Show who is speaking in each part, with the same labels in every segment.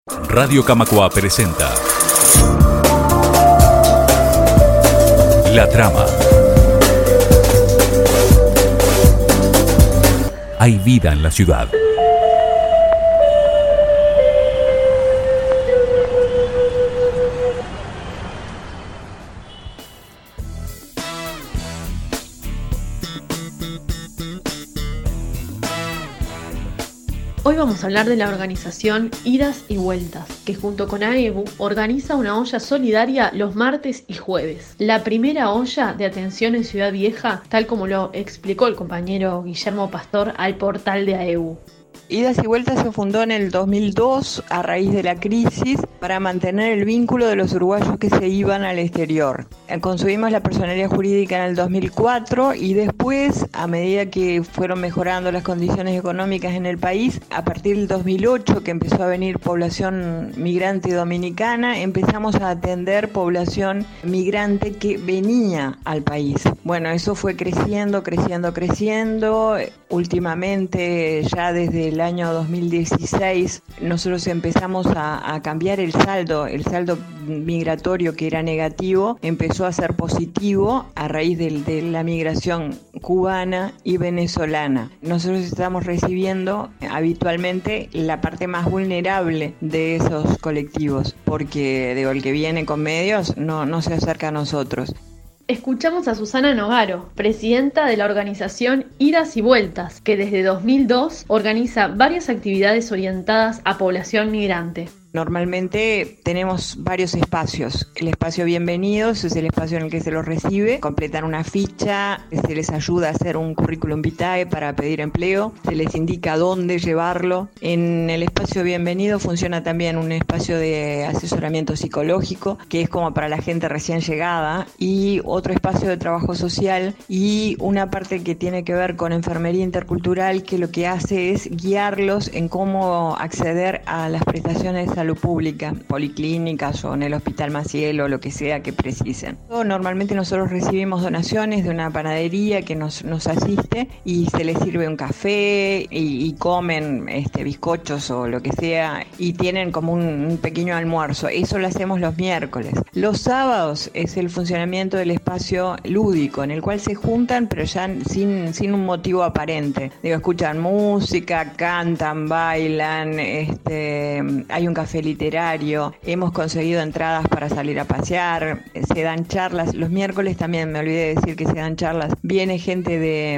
Speaker 1: Radio Camacuá presenta La Trama. Hay vida en la ciudad.
Speaker 2: Hoy vamos a hablar de la organización Idas y Vueltas, que junto con AEBU organiza una olla solidaria los martes y jueves. La primera olla de atención en Ciudad Vieja, tal como lo explicó el compañero Guillermo Pastor al portal de AEBU.
Speaker 3: Idas y Vueltas se fundó en el 2002 a raíz de la crisis para mantener el vínculo de los uruguayos que se iban al exterior. Construimos la personería jurídica en el 2004 y después, a medida que fueron mejorando las condiciones económicas en el país, a partir del 2008 que empezó a venir población migrante dominicana, empezamos a atender población migrante que venía al país. Bueno, eso fue creciendo. Últimamente, ya desde el año 2016, nosotros empezamos a cambiar el saldo migratorio, que era negativo, empezó a ser positivo a raíz de la migración cubana y venezolana. Nosotros estamos recibiendo habitualmente la parte más vulnerable de esos colectivos, porque el que viene con medios no se acerca a nosotros.
Speaker 2: Escuchamos a Susana Nogaro, presidenta de la organización Idas y Vueltas, que desde 2002 organiza varias actividades orientadas a población migrante.
Speaker 3: Normalmente tenemos varios espacios. El espacio Bienvenidos es el espacio en el que se los recibe, completan una ficha, se les ayuda a hacer un currículum vitae para pedir empleo, se les indica dónde llevarlo. En el espacio Bienvenido funciona también un espacio de asesoramiento psicológico, que es como para la gente recién llegada, y otro espacio de trabajo social y una parte que tiene que ver con enfermería intercultural, que lo que hace es guiarlos en cómo acceder a las prestaciones de salud pública, policlínicas o en el Hospital Maciel o lo que sea que precisen. Normalmente nosotros recibimos donaciones de una panadería que nos asiste y se les sirve un café y comen bizcochos o lo que sea y tienen como un pequeño almuerzo. Eso lo hacemos los miércoles. Los sábados es el funcionamiento del espacio lúdico en el cual se juntan pero ya sin un motivo aparente. Escuchan música, cantan, bailan, hay un café literario, hemos conseguido entradas para salir a pasear, se dan charlas, los miércoles también me olvidé de decir que se dan charlas, viene gente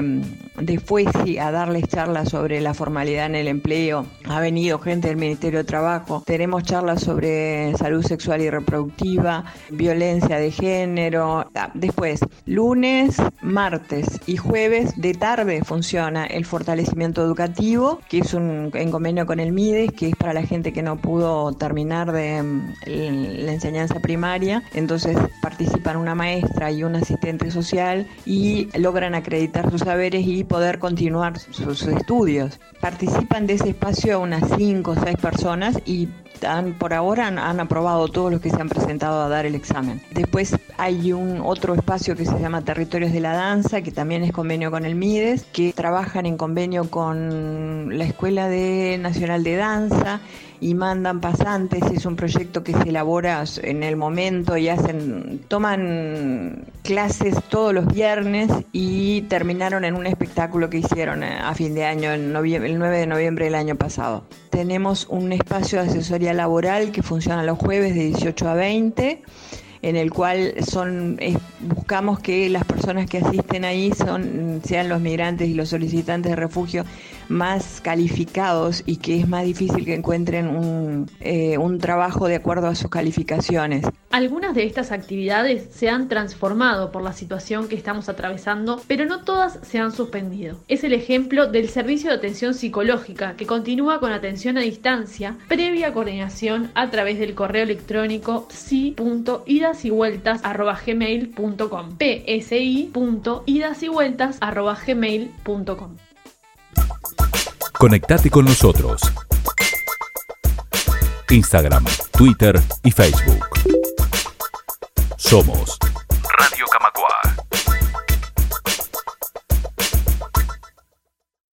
Speaker 3: de FUESI a darles charlas sobre la formalidad en el empleo, ha venido gente del Ministerio de Trabajo, tenemos charlas sobre salud sexual y reproductiva, violencia de género. Después, lunes, martes y jueves de tarde funciona el fortalecimiento educativo, que es en convenio con el MIDES, que es para la gente que no pudo terminar de la enseñanza primaria, entonces participan una maestra y un asistente social y logran acreditar sus saberes y poder continuar sus estudios. Participan de ese espacio unas 5 o 6 personas y por ahora han aprobado todos los que se han presentado a dar el examen. Después hay otro espacio que se llama Territorios de la Danza, que también es convenio con el MIDES, que trabajan en convenio con la Escuela Nacional de Danza y mandan pasantes. Es un proyecto que se elabora en el momento y toman clases todos los viernes y terminaron en un espectáculo que hicieron a fin de año, el 9 de noviembre del año pasado. Tenemos un espacio de asesoría laboral que funciona los jueves de 18 a 20, en el cual buscamos que las personas que asisten ahí sean los migrantes y los solicitantes de refugio más calificados y que es más difícil que encuentren un trabajo de acuerdo a sus calificaciones.
Speaker 2: Algunas de estas actividades se han transformado por la situación que estamos atravesando, pero no todas se han suspendido. Es el ejemplo del servicio de atención psicológica, que continúa con atención a distancia, previa coordinación a través del correo electrónico psi.idasyvueltas@gmail.com psi.idasyvueltas@gmail.com.
Speaker 1: Conectate con nosotros. Instagram, Twitter y Facebook. Somos